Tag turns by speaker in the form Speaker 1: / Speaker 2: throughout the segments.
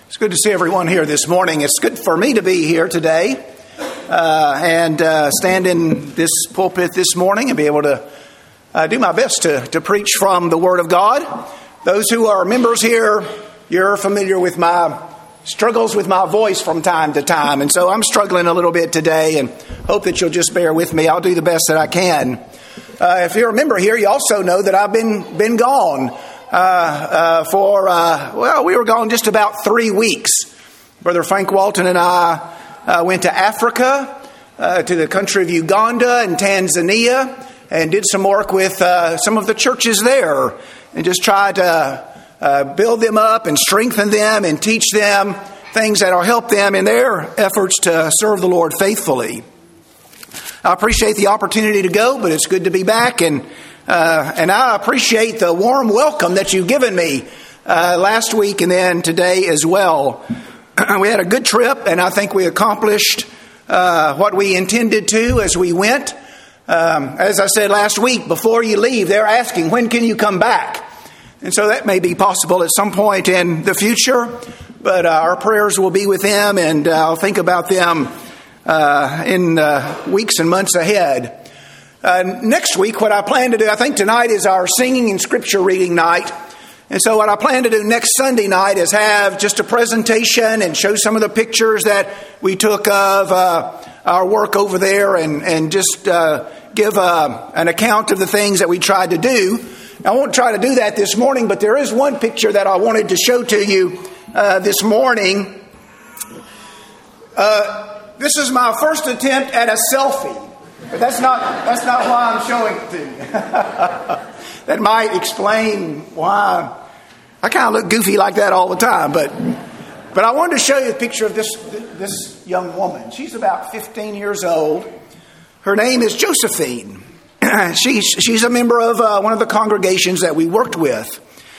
Speaker 1: It's good to see everyone here this morning. It's good for me to be here today and stand in this pulpit this morning and be able to do my best to preach from the Word of God. Those who are members here, you're familiar with my struggles with my voice from time to time. And so I'm struggling a little bit today and hope that you'll just bear with me. I'll do the best that I can. If you're a member here, you also know that I've been gone. We were gone just about 3 weeks. Brother Frank Walton and I went to Africa, to the country of Uganda and Tanzania, and did some work with some of the churches there, and just tried to build them up and strengthen them and teach them things that will help them in their efforts to serve the Lord faithfully. I appreciate the opportunity to go, but it's good to be back, and I appreciate the warm welcome that you've given me last week and then today as well. We had a good trip, and I think we accomplished what we intended to as we went. As I said last week, before you leave, they're asking, when can you come back? And so that may be possible at some point in the future, but our prayers will be with them, and I'll think about them in weeks and months ahead. Next week, what I plan to do, I think tonight is our singing and scripture reading night. And so what I plan to do next Sunday night is have just a presentation and show some of the pictures that we took of our work over there and just give an account of the things that we tried to do. I won't try to do that this morning, but there is one picture that I wanted to show to you this morning. This is my first attempt at a selfie. But that's not why I'm showing it to you. That might explain why I kind of look goofy like that all the time. But I wanted to show you a picture of this young woman. She's about 15 years old. Her name is Josephine. She's a member of one of the congregations that we worked with.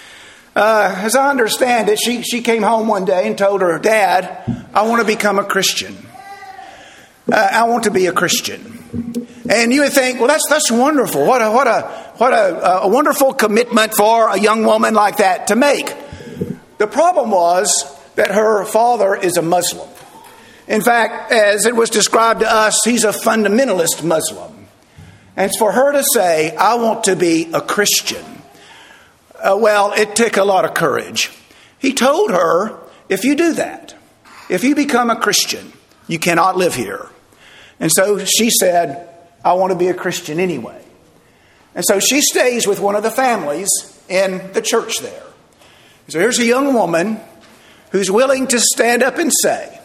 Speaker 1: As I understand it, she came home one day and told her dad, "I want to become a Christian. I want to be a Christian." And you would think, well, that's wonderful. What a wonderful commitment for a young woman like that to make. The problem was that her father is a Muslim. In fact, as it was described to us, he's a fundamentalist Muslim. And for her to say, "I want to be a Christian," well, it took a lot of courage. He told her, if you do that, if you become a Christian, you cannot live here. And so she said, "I want to be a Christian anyway." And so she stays with one of the families in the church there. So here's a young woman who's willing to stand up and say,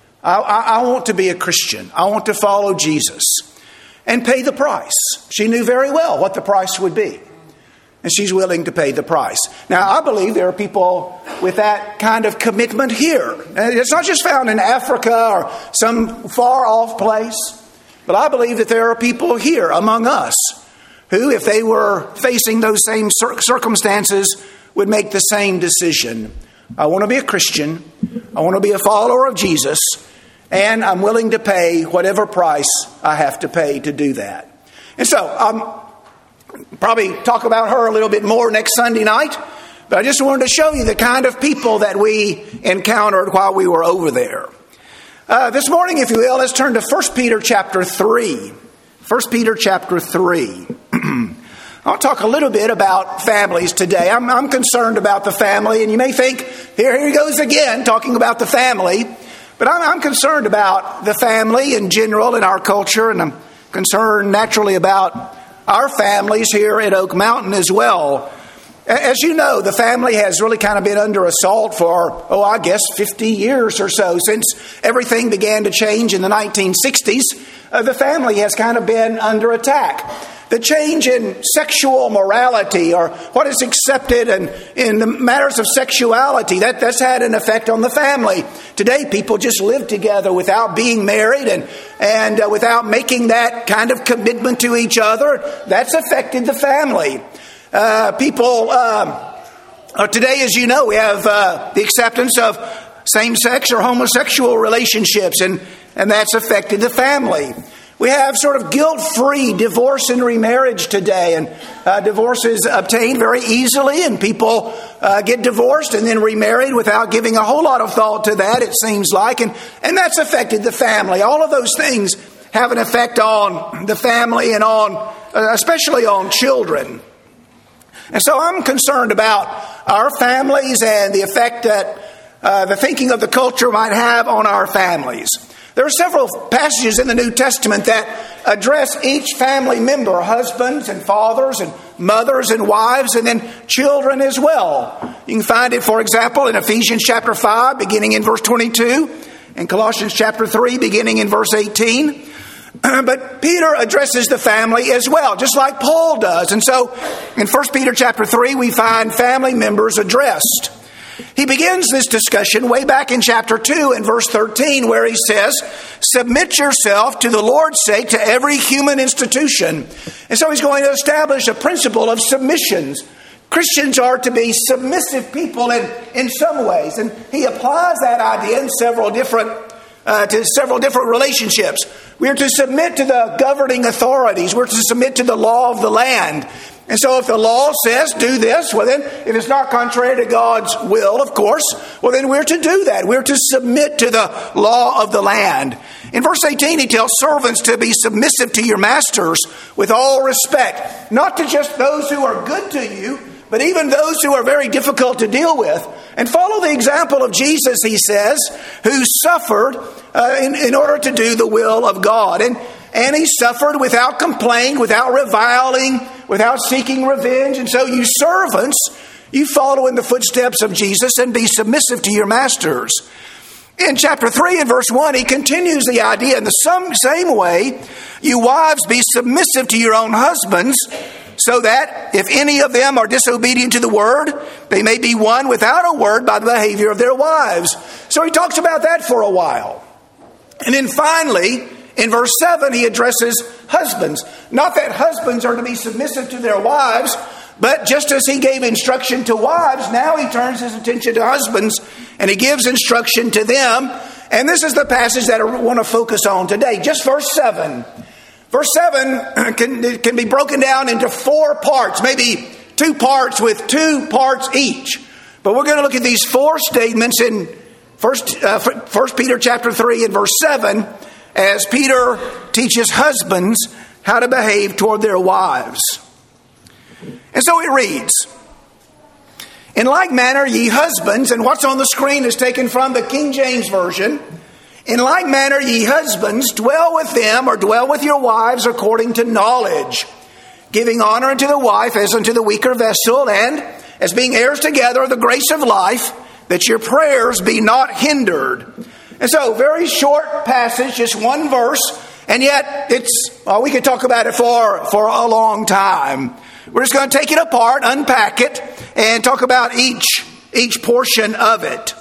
Speaker 1: I want to be a Christian. I want to follow Jesus and pay the price. She knew very well what the price would be. And she's willing to pay the price. Now, I believe there are people with that kind of commitment here. And it's not just found in Africa or some far-off place. But I believe that there are people here among us who, if they were facing those same circumstances, would make the same decision. I want to be a Christian. I want to be a follower of Jesus. And I'm willing to pay whatever price I have to pay to do that. And so, probably talk about her a little bit more next Sunday night. But I just wanted to show you the kind of people that we encountered while we were over there. This morning, if you will, let's turn to 1 Peter chapter 3. 1 Peter chapter 3. I'll talk a little bit about families today. I'm concerned about the family, and you may think, here he goes again, talking about the family. But I'm concerned about the family in general in our culture, and I'm concerned naturally about our families here at Oak Mountain as well. As you know, the family has really kind of been under assault for, 50 years or so. Since everything began to change in the 1960s, the family has kind of been under attack. The change in sexual morality, or what is accepted in the matters of sexuality, that's had an effect on the family. Today, people just live together without being married and without making that kind of commitment to each other. That's affected the family. Today, as you know, we have the acceptance of same-sex or homosexual relationships, and that's affected the family. We have sort of guilt-free divorce and remarriage today, and divorce is obtained very easily, and people get divorced and then remarried without giving a whole lot of thought to that, it seems like, and that's affected the family. All of those things have an effect on the family and on, especially on children. And so I'm concerned about our families and the effect that the thinking of the culture might have on our families. There are several passages in the New Testament that address each family member, husbands and fathers and mothers and wives, and then children as well. You can find it, for example, in Ephesians chapter 5, beginning in verse 22, and Colossians chapter 3, beginning in verse 18. But Peter addresses the family as well, just like Paul does. And so in 1 Peter chapter 3, we find family members addressed. He begins this discussion way back in chapter 2 and verse 13, where he says, submit yourself to the Lord's sake to every human institution. And so he's going to establish a principle of submissions. Christians are to be submissive people in some ways. And he applies that idea in several different relationships. We are to submit to the governing authorities. We're to submit to the law of the land. And so if the law says do this, well then, if it's not contrary to God's will, of course, well then we're to do that. We're to submit to the law of the land. In verse 18, he tells servants to be submissive to your masters with all respect. Not to just those who are good to you, but even those who are very difficult to deal with. And follow the example of Jesus, he says, who suffered in order to do the will of God. And he suffered without complaint, without reviling, without seeking revenge. And so you servants, you follow in the footsteps of Jesus and be submissive to your masters. In chapter 3 and verse 1, he continues the idea in the same way, you wives be submissive to your own husbands, so that if any of them are disobedient to the word, they may be won without a word by the behavior of their wives. So he talks about that for a while. And then finally, in verse 7, he addresses husbands. Not that husbands are to be submissive to their wives, but just as he gave instruction to wives, now he turns his attention to husbands and he gives instruction to them. And this is the passage that I want to focus on today. Just verse 7. Verse 7 can be broken down into 4 parts, maybe 2 parts with 2 parts each. But we're going to look at these 4 statements in 1 Peter chapter 3 and verse 7 as Peter teaches husbands how to behave toward their wives. And so it reads, in like manner, ye husbands, and what's on the screen is taken from the King James Version. In like manner, ye husbands, dwell with them, or dwell with your wives according to knowledge, giving honor unto the wife as unto the weaker vessel, and as being heirs together of the grace of life, that your prayers be not hindered. And so, very short passage, just 1 verse, and yet we could talk about it for a long time. We're just going to take it apart, unpack it, and talk about each portion of it.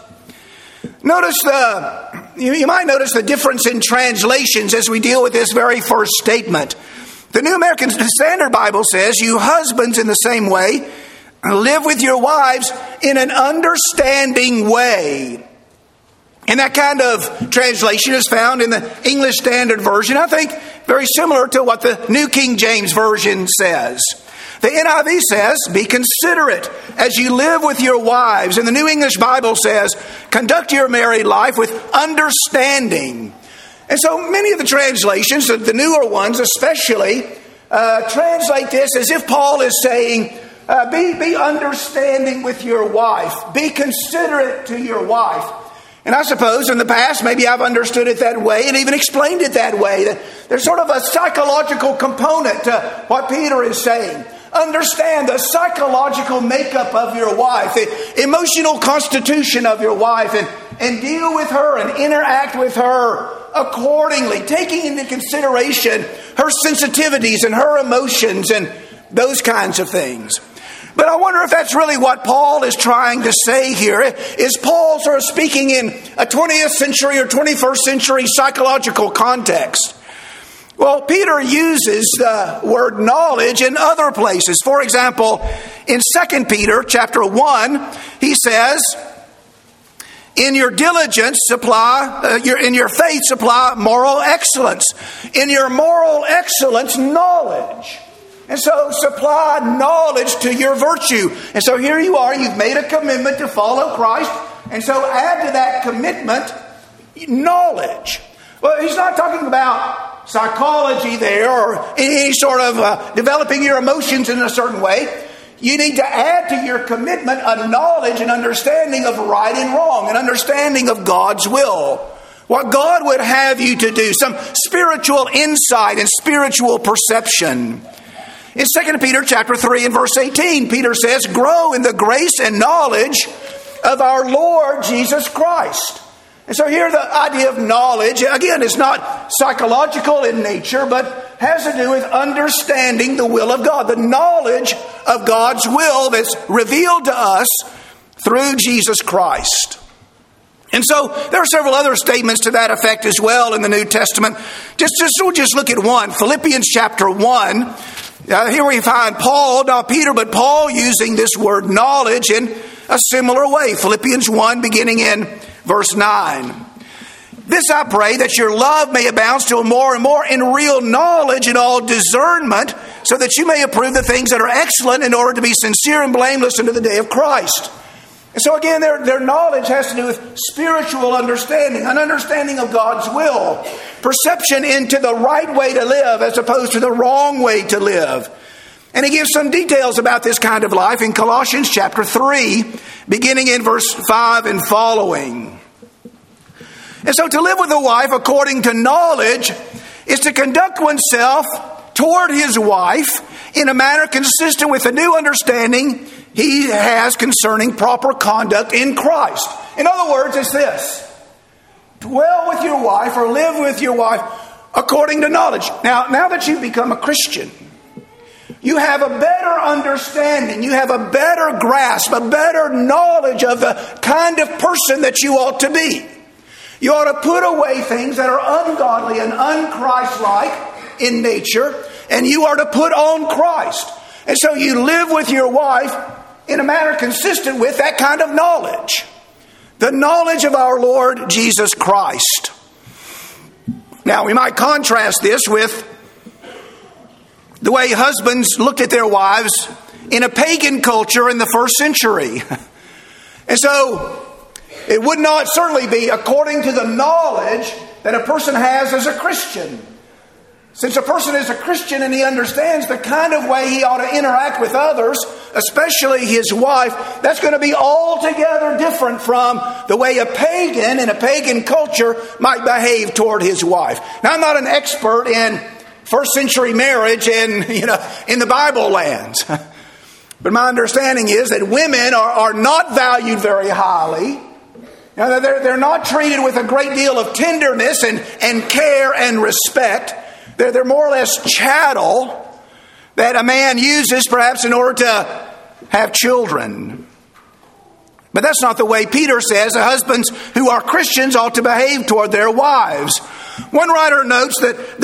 Speaker 1: You might notice the difference in translations as we deal with this very first statement. The New American Standard Bible says, you husbands in the same way, live with your wives in an understanding way. And that kind of translation is found in the English Standard Version. I think very similar to what the New King James Version says. The NIV says, be considerate as you live with your wives. And the New English Bible says, conduct your married life with understanding. And so many of the translations, the newer ones especially, translate this as if Paul is saying, be understanding with your wife. Be considerate to your wife. And I suppose in the past, maybe I've understood it that way and even explained it that way. That there's sort of a psychological component to what Peter is saying. Understand the psychological makeup of your wife, the emotional constitution of your wife, and deal with her and interact with her accordingly, taking into consideration her sensitivities and her emotions and those kinds of things. But I wonder if that's really what Paul is trying to say here. Is Paul sort of speaking in a 20th century or 21st century psychological context? Well, Peter uses the word knowledge in other places. For example, in 2 Peter chapter 1, he says, In your diligence, in your faith, supply moral excellence. In your moral excellence, knowledge. And so supply knowledge to your virtue. And so here you are, you've made a commitment to follow Christ. And so add to that commitment knowledge. Well, he's not talking about psychology there or any sort of developing your emotions in a certain way. You need to add to your commitment a knowledge and understanding of right and wrong, an understanding of God's will. What God would have you to do, some spiritual insight and spiritual perception. In 2 Peter chapter 3 and verse 18, Peter says, grow in the grace and knowledge of our Lord Jesus Christ. And so here the idea of knowledge, again, is not psychological in nature, but has to do with understanding the will of God, the knowledge of God's will that's revealed to us through Jesus Christ. And so there are several other statements to that effect as well in the New Testament. We'll just look at one. Philippians chapter 1. Here we find Paul, not Peter, but Paul using this word knowledge in a similar way. Philippians 1 beginning in verse 9. This I pray, that your love may abound still more and more in real knowledge and all discernment, so that you may approve the things that are excellent in order to be sincere and blameless unto the day of Christ. And so again, their knowledge has to do with spiritual understanding, an understanding of God's will, perception into the right way to live as opposed to the wrong way to live. And he gives some details about this kind of life in Colossians chapter 3, beginning in verse 5 and following. And so to live with a wife according to knowledge is to conduct oneself toward his wife in a manner consistent with the new understanding he has concerning proper conduct in Christ. In other words, it's this: dwell with your wife or live with your wife according to knowledge. Now that you've become a Christian, you have a better understanding, you have a better grasp, a better knowledge of the kind of person that you ought to be. You ought to put away things that are ungodly and unchristlike in nature, and you are to put on Christ. And so you live with your wife in a manner consistent with that kind of knowledge. The knowledge of our Lord Jesus Christ. Now, we might contrast this with the way husbands looked at their wives in a pagan culture in the first century. And so it would not certainly be according to the knowledge that a person has as a Christian. Since a person is a Christian and he understands the kind of way he ought to interact with others, especially his wife, that's going to be altogether different from the way a pagan in a pagan culture might behave toward his wife. Now, I'm not an expert in first century marriage in the Bible lands. But my understanding is that women are not valued very highly. They're not treated with a great deal of tenderness and care and respect. They're more or less chattel that a man uses perhaps in order to have children. But that's not the way Peter says the husbands who are Christians ought to behave toward their wives. One writer notes that the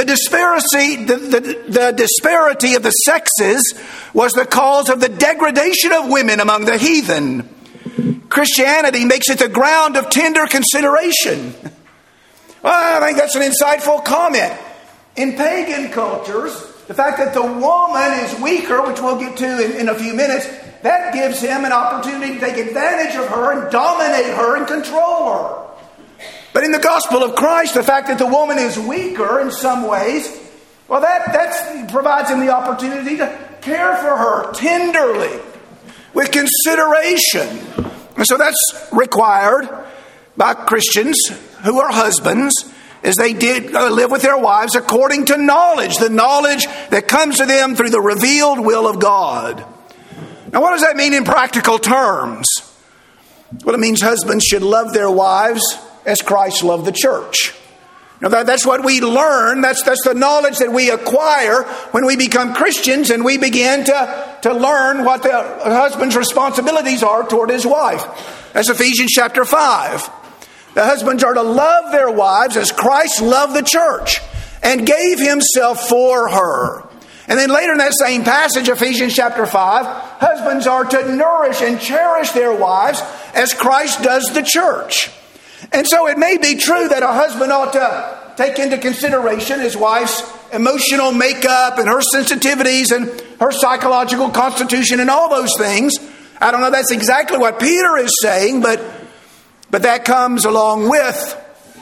Speaker 1: disparity of the sexes was the cause of the degradation of women among the heathen. Christianity makes it the ground of tender consideration. Well, I think that's an insightful comment. In pagan cultures, the fact that the woman is weaker, which we'll get to in a few minutes, that gives him an opportunity to take advantage of her and dominate her and control her. But in the gospel of Christ, the fact that the woman is weaker in some ways, well, that provides him the opportunity to care for her tenderly, with consideration. And so that's required by Christians who are husbands, as they did live with their wives according to knowledge, the knowledge that comes to them through the revealed will of God. Now, what does that mean in practical terms? Well, it means husbands should love their wives as Christ loved the church. Now, that's what we learn. That's the knowledge that we acquire when we become Christians and we begin to learn what the husband's responsibilities are toward his wife. That's Ephesians chapter 5. The husbands are to love their wives as Christ loved the church and gave himself for her. And then later in that same passage, Ephesians chapter 5, husbands are to nourish and cherish their wives as Christ does the church. And so it may be true that a husband ought to take into consideration his wife's emotional makeup and her sensitivities and her psychological constitution and all those things. I don't know that's exactly what Peter is saying, but that comes along with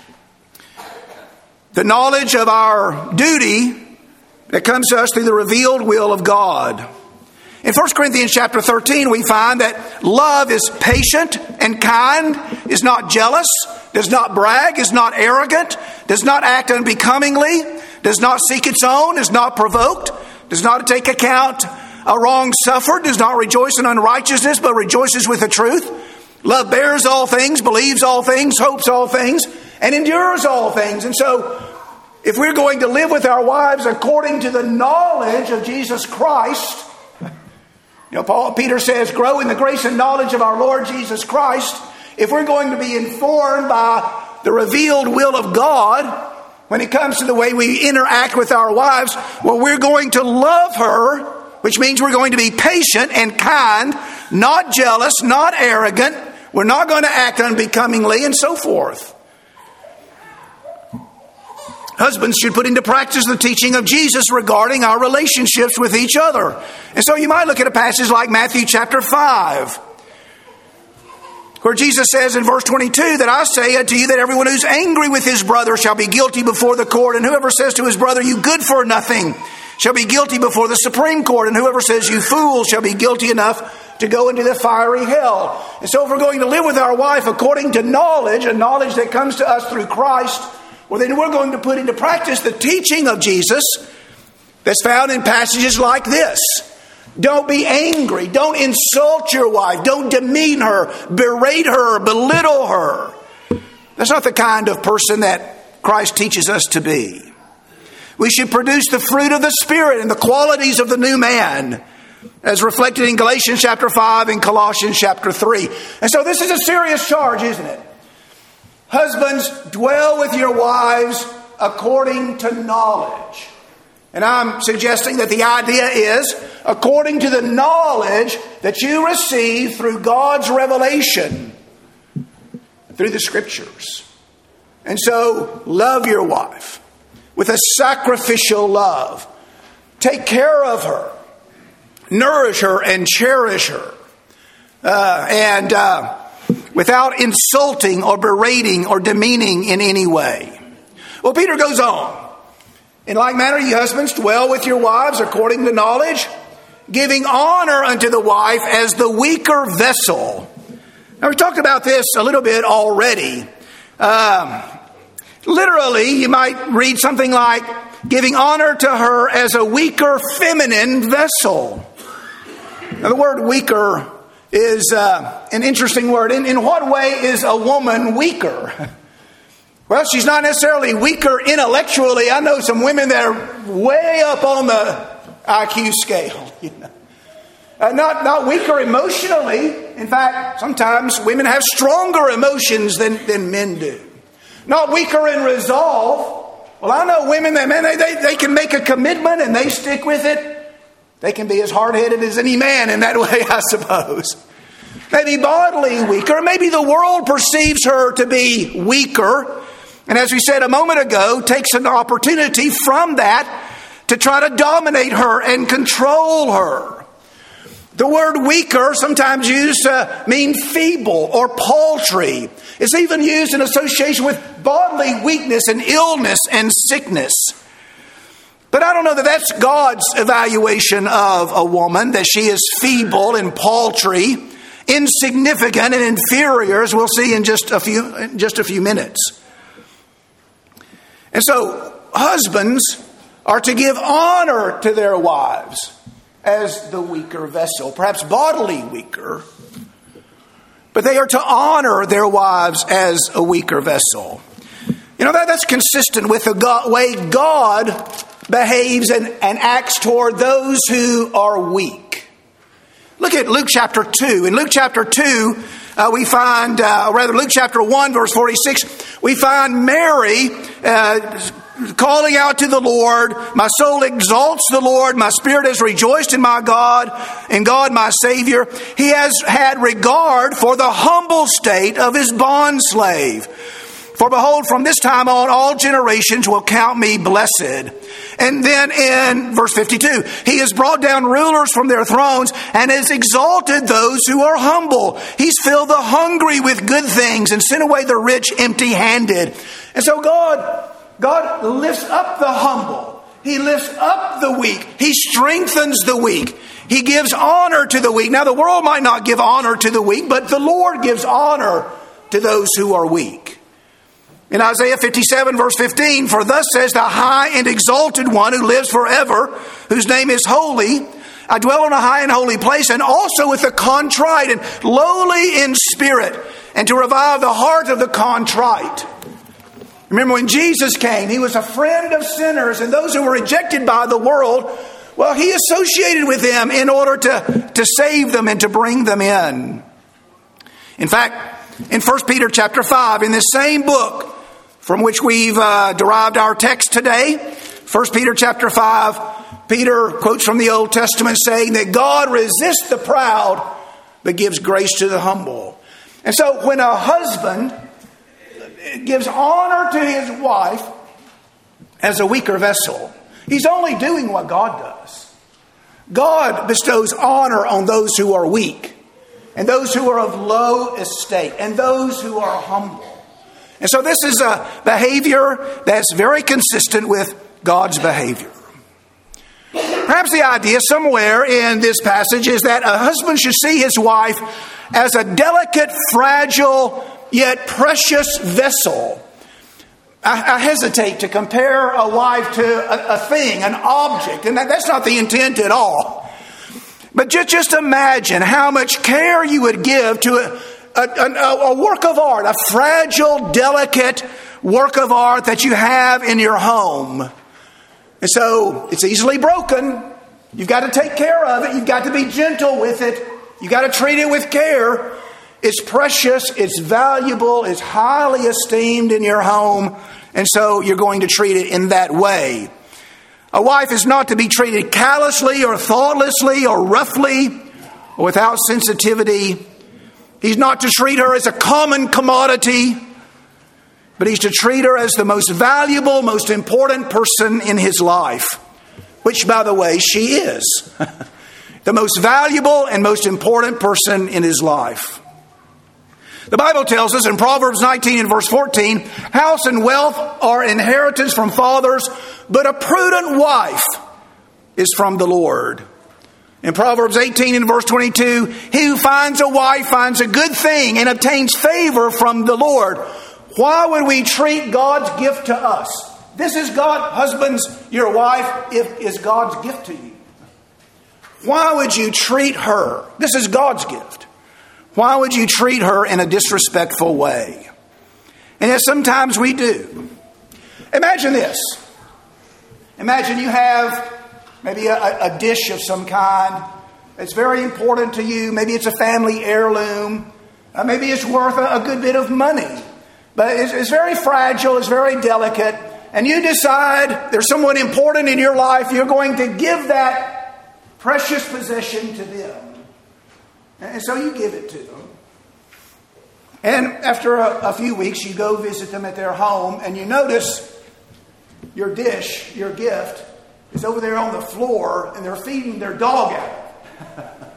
Speaker 1: the knowledge of our duty that comes to us through the revealed will of God. In 1 Corinthians chapter 13, we find that love is patient and kind, is not jealous, does not brag, is not arrogant, does not act unbecomingly, does not seek its own, is not provoked, does not take account a wrong suffered, does not rejoice in unrighteousness, but rejoices with the truth. Love bears all things, believes all things, hopes all things, and endures all things. And so, if we're going to live with our wives according to the knowledge of Jesus Christ, Peter says, grow in the grace and knowledge of our Lord Jesus Christ. If we're going to be informed by the revealed will of God when it comes to the way we interact with our wives, well, we're going to love her, which means we're going to be patient and kind, not jealous, not arrogant. We're not going to act unbecomingly, and so forth. Husbands should put into practice the teaching of Jesus regarding our relationships with each other. And so you might look at a passage like Matthew chapter 5, where Jesus says in verse 22 that I say unto you that everyone who's angry with his brother shall be guilty before the court, and whoever says to his brother, you good for nothing, shall be guilty before the Supreme Court, and whoever says, you fool, shall be guilty enough to go into the fiery hell. And so if we're going to live with our wife according to knowledge, a knowledge that comes to us through Christ, well, then we're going to put into practice the teaching of Jesus that's found in passages like this. Don't be angry. Don't insult your wife. Don't demean her, berate her, belittle her. That's not the kind of person that Christ teaches us to be. We should produce the fruit of the Spirit and the qualities of the new man, as reflected in Galatians chapter 5 and Colossians chapter 3. And so this is a serious charge, isn't it? Husbands, dwell with your wives according to knowledge. And I'm suggesting that the idea is according to the knowledge that you receive through God's revelation, through the Scriptures. And so, love your wife with a sacrificial love. Take care of her. Nourish her and cherish her. Without insulting or berating or demeaning in any way. Well, Peter goes on. In like manner, you husbands, dwell with your wives according to knowledge, giving honor unto the wife as the weaker vessel. Now, we talked about this a little bit already. Literally, you might read something like, giving honor to her as a weaker feminine vessel. Now, the word weaker is an interesting word. In what way is a woman weaker? Well, she's not necessarily weaker intellectually. I know some women that are way up on the IQ scale. Not weaker emotionally. In fact, sometimes women have stronger emotions than men do. Not weaker in resolve. Well, I know women that, man, they can make a commitment and they stick with it. They can be as hard-headed as any man in that way, I suppose. Maybe bodily weaker. Maybe the world perceives her to be weaker. And as we said a moment ago, takes an opportunity from that to try to dominate her and control her. The word weaker sometimes used to mean feeble or paltry. It's even used in association with bodily weakness and illness and sickness. But I don't know that that's God's evaluation of a woman, that she is feeble and paltry, insignificant and inferior, as we'll see in just a few minutes. And so husbands are to give honor to their wives as the weaker vessel, perhaps bodily weaker, but they are to honor their wives as a weaker vessel. That's consistent with the way God behaves and acts toward those who are weak. Look at Luke chapter 2. In Luke chapter 2, we find, Luke chapter 1, verse 46, we find Mary calling out to the Lord. My soul exalts the Lord. My spirit has rejoiced in my God, in God my Savior. He has had regard for the humble state of his bondslave. For behold, from this time on, all generations will count me blessed. And then in verse 52, he has brought down rulers from their thrones and has exalted those who are humble. He's filled the hungry with good things and sent away the rich empty-handed. And so God lifts up the humble. He lifts up the weak. He strengthens the weak. He gives honor to the weak. Now, the world might not give honor to the weak, but the Lord gives honor to those who are weak. In Isaiah 57, verse 15, for thus says the high and exalted one who lives forever, whose name is holy. I dwell in a high and holy place, and also with the contrite and lowly in spirit, and to revive the heart of the contrite. Remember when Jesus came, he was a friend of sinners and those who were rejected by the world. Well, he associated with them in order to save them and to bring them in. In fact, in 1 Peter chapter 5, in this same book from which we've derived our text today, 1 Peter chapter 5, Peter quotes from the Old Testament saying that God resists the proud but gives grace to the humble. And so when a husband gives honor to his wife as a weaker vessel, he's only doing what God does. God bestows honor on those who are weak, and those who are of low estate, and those who are humble. And so this is a behavior that's very consistent with God's behavior. Perhaps the idea somewhere in this passage is that a husband should see his wife as a delicate, fragile, yet precious vessel. I hesitate to compare a wife to a thing, an object, and that's not the intent at all. But just imagine how much care you would give to a work of art, a fragile, delicate work of art that you have in your home. And so it's easily broken. You've got to take care of it. You've got to be gentle with it. You've got to treat it with care. It's precious. It's valuable. It's highly esteemed in your home. And so you're going to treat it in that way. A wife is not to be treated callously or thoughtlessly or roughly or without sensitivity. He's not to treat her as a common commodity, but he's to treat her as the most valuable, most important person in his life, which, by the way, she is. The most valuable and most important person in his life. The Bible tells us in Proverbs 19 and verse 14, house and wealth are inheritance from fathers, but a prudent wife is from the Lord. In Proverbs 18 and verse 22, he who finds a wife finds a good thing and obtains favor from the Lord. Why would we treat God's gift to us? This is God, husbands, your wife is God's gift to you. Why would you treat her? This is God's gift. Why would you treat her in a disrespectful way? And yet sometimes we do. Imagine this. Imagine you have maybe a dish of some kind. It's very important to you. Maybe it's a family heirloom. Maybe it's worth a good bit of money. But it's very fragile. It's very delicate. And you decide there's someone important in your life. You're going to give that precious possession to them. And so you give it to them. And after a few weeks, you go visit them at their home. And you notice your dish, your gift, is over there on the floor, and they're feeding their dog at it.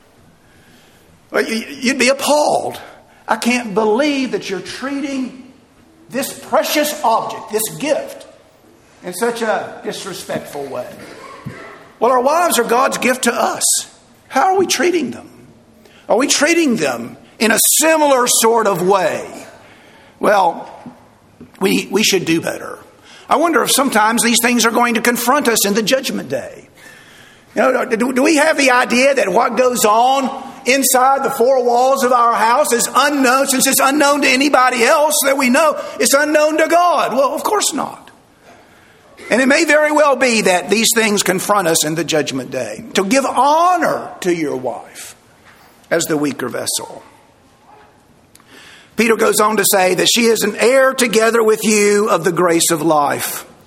Speaker 1: Well, you'd be appalled. I can't believe that you're treating this precious object, this gift, in such a disrespectful way. Well, our wives are God's gift to us. How are we treating them? Are we treating them in a similar sort of way? Well, we should do better. I wonder if sometimes these things are going to confront us in the judgment day. You know, do we have the idea that what goes on inside the four walls of our house is unknown, since it's unknown to anybody else that we know? It's unknown to God. Well, of course not. And it may very well be that these things confront us in the judgment day. To give honor to your wife as the weaker vessel. Peter goes on to say that she is an heir together with you of the grace of life.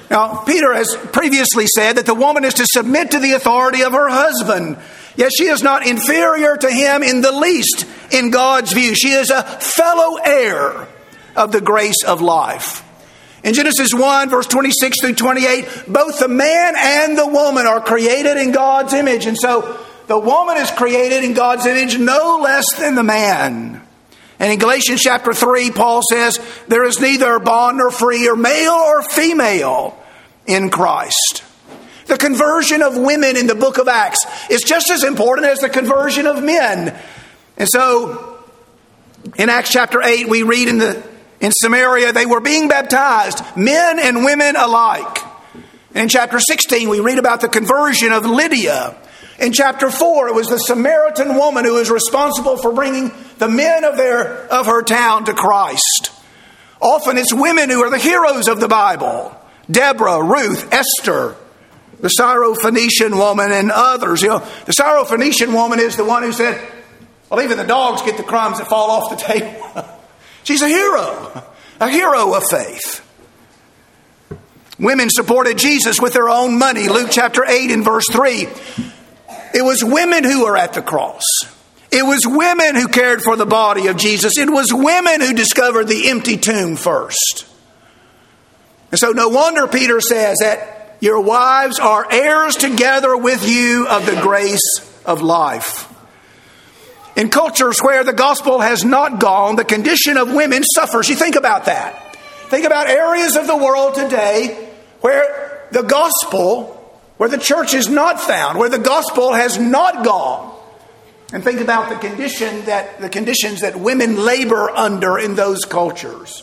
Speaker 1: Now, Peter has previously said that the woman is to submit to the authority of her husband. Yet she is not inferior to him in the least in God's view. She is a fellow heir of the grace of life. In Genesis 1, verse 26 through 28, both the man and the woman are created in God's image. And so the woman is created in God's image no less than the man. And in Galatians chapter 3, Paul says, there is neither bond nor free or male or female in Christ. The conversion of women in the book of Acts is just as important as the conversion of men. And so in Acts chapter 8, we read in Samaria, they were being baptized, men and women alike. And in chapter 16, we read about the conversion of Lydia. In chapter 4, it was the Samaritan woman who was responsible for bringing the men of her town to Christ. Often it's women who are the heroes of the Bible. Deborah, Ruth, Esther, the Syrophoenician woman, and others. You know, the Syrophoenician woman is the one who said, well, even the dogs get the crumbs that fall off the table. She's a hero of faith. Women supported Jesus with their own money. Luke chapter 8 and verse 3. It was women who were at the cross. It was women who cared for the body of Jesus. It was women who discovered the empty tomb first. And so no wonder Peter says that your wives are heirs together with you of the grace of life. In cultures where the gospel has not gone, the condition of women suffers. You think about that. Think about areas of the world today where the gospel, where the church is not found, where the gospel has not gone. And think about the conditions that women labor under in those cultures.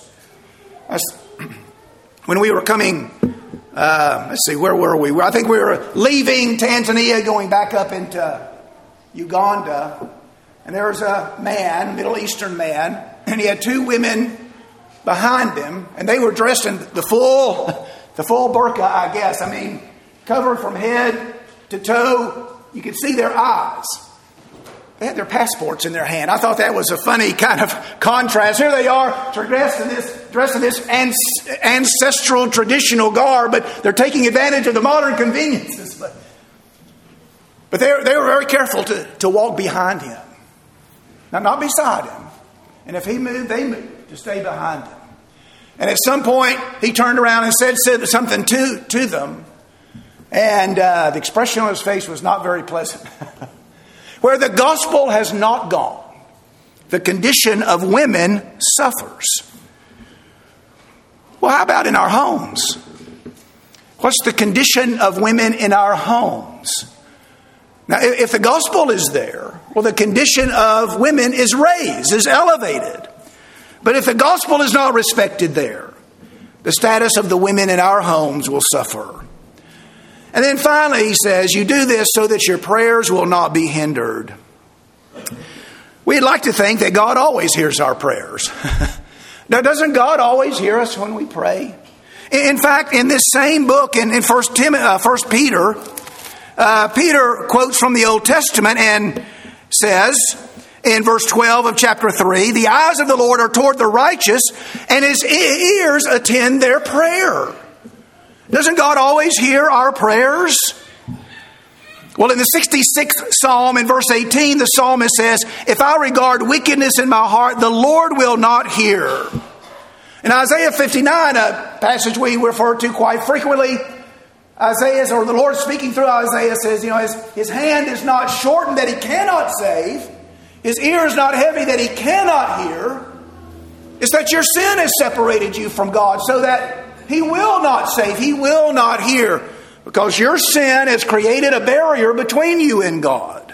Speaker 1: When we were coming, where were we? I think we were leaving Tanzania, going back up into Uganda. And there was a man, Middle Eastern man, and he had two women behind him, and they were dressed in the full burqa, I guess. I mean, covered from head to toe. You could see their eyes. They had their passports in their hand. I thought that was a funny kind of contrast. Here they are, dressed in this ancestral traditional garb, but they're taking advantage of the modern conveniences. But they were very careful to walk behind him. Now, not beside him. And if he moved, they moved to stay behind him. And at some point, he turned around and said something to them. And the expression on his face was not very pleasant. Where the gospel has not gone, the condition of women suffers. Well, how about in our homes? What's the condition of women in our homes? Now, if the gospel is there, well, the condition of women is raised, is elevated. But if the gospel is not respected there, the status of the women in our homes will suffer. And then finally, he says, you do this so that your prayers will not be hindered. We'd like to think that God always hears our prayers. Now, doesn't God always hear us when we pray? In fact, in this same book, in 1 Peter, Peter quotes from the Old Testament and says in verse 12 of chapter 3, the eyes of the Lord are toward the righteous, and his ears attend their prayer. Doesn't God always hear our prayers? Well, in the 66th Psalm, in verse 18, the psalmist says, if I regard wickedness in my heart, the Lord will not hear. In Isaiah 59, a passage we refer to quite frequently, the Lord speaking through Isaiah says, his hand is not shortened that he cannot save. His ear is not heavy that he cannot hear. It's that your sin has separated you from God so that he will not save. He will not hear because your sin has created a barrier between you and God.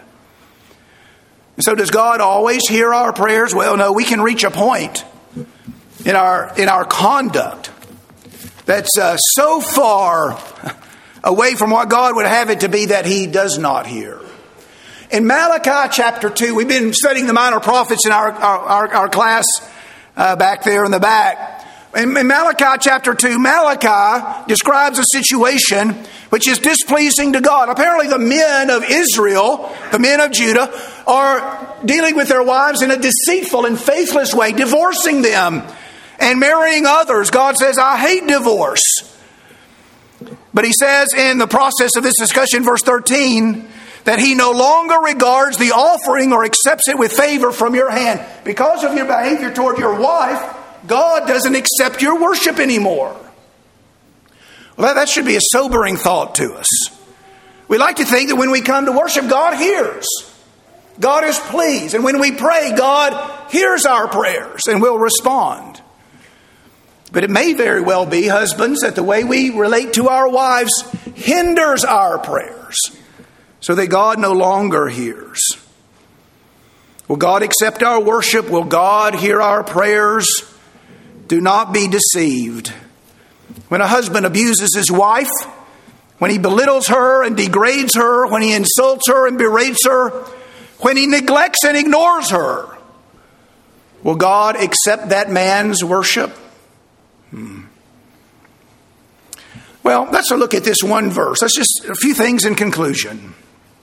Speaker 1: And so does God always hear our prayers? Well, no, we can reach a point in our conduct that's so far away from what God would have it to be that he does not hear. In Malachi chapter 2, we've been studying the minor prophets in our class back there in the back. In Malachi chapter 2, Malachi describes a situation which is displeasing to God. Apparently the men of Israel, the men of Judah, are dealing with their wives in a deceitful and faithless way, divorcing them and marrying others. God says, I hate divorce. But he says in the process of this discussion, verse 13, that he no longer regards the offering or accepts it with favor from your hand. Because of your behavior toward your wife, God doesn't accept your worship anymore. Well, that should be a sobering thought to us. We like to think that when we come to worship, God hears. God is pleased. And when we pray, God hears our prayers and will respond. But it may very well be, husbands, that the way we relate to our wives hinders our prayers, so that God no longer hears. Will God accept our worship? Will God hear our prayers? Do not be deceived. When a husband abuses his wife, when he belittles her and degrades her, when he insults her and berates her, when he neglects and ignores her, will God accept that man's worship? Well, let's look at this one verse. Let's just a few things in conclusion.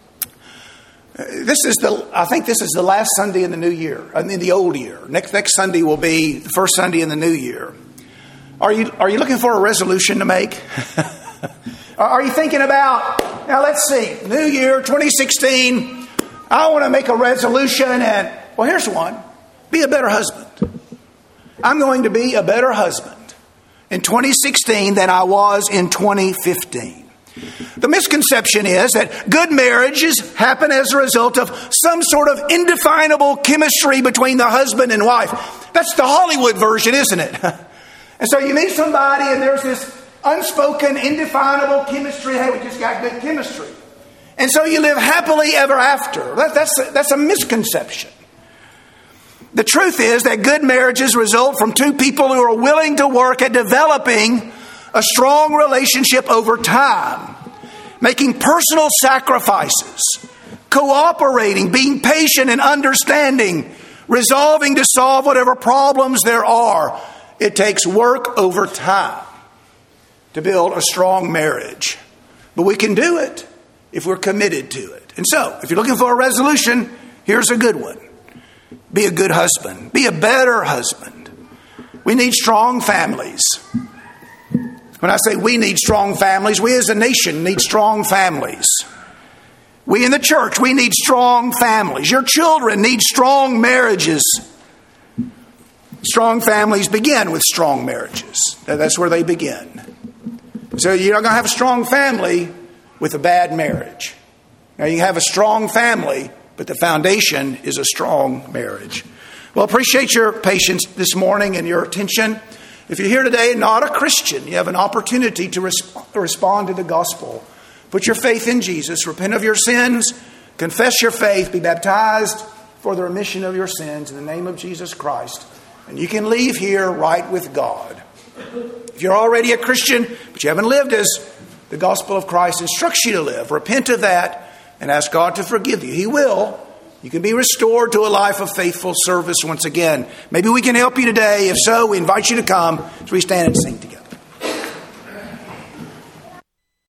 Speaker 1: I think this is the last Sunday in the new year, in the old year. Next Sunday will be the first Sunday in the new year. Are you looking for a resolution to make? Are you thinking about, now let's see, New Year 2016, I want to make a resolution and, well, here's one. Be a better husband. I'm going to be a better husband in 2016 than I was in 2015. The misconception is that good marriages happen as a result of some sort of indefinable chemistry between the husband and wife. That's the Hollywood version, isn't it? And so you meet somebody and there's this unspoken, indefinable chemistry. Hey, we just got good chemistry. And so you live happily ever after. That's a misconception. The truth is that good marriages result from two people who are willing to work at developing a strong relationship over time, making personal sacrifices, cooperating, being patient and understanding, resolving to solve whatever problems there are. It takes work over time to build a strong marriage. But we can do it if we're committed to it. And so, if you're looking for a resolution, here's a good one. Be a good husband. Be a better husband. We need strong families. When I say we need strong families, we as a nation need strong families. We in the church, we need strong families. Your children need strong marriages. Strong families begin with strong marriages. That's where they begin. So you're not going to have a strong family with a bad marriage. Now you have a strong family, but the foundation is a strong marriage. Well, appreciate your patience this morning and your attention. If you're here today and not a Christian, you have an opportunity to respond to the gospel. Put your faith in Jesus, repent of your sins, confess your faith, be baptized for the remission of your sins in the name of Jesus Christ. And you can leave here right with God. If you're already a Christian, but you haven't lived as the gospel of Christ instructs you to live, repent of that and ask God to forgive you. He will. You can be restored to a life of faithful service once again. Maybe we can help you today. If so, we invite you to come as we stand and sing together.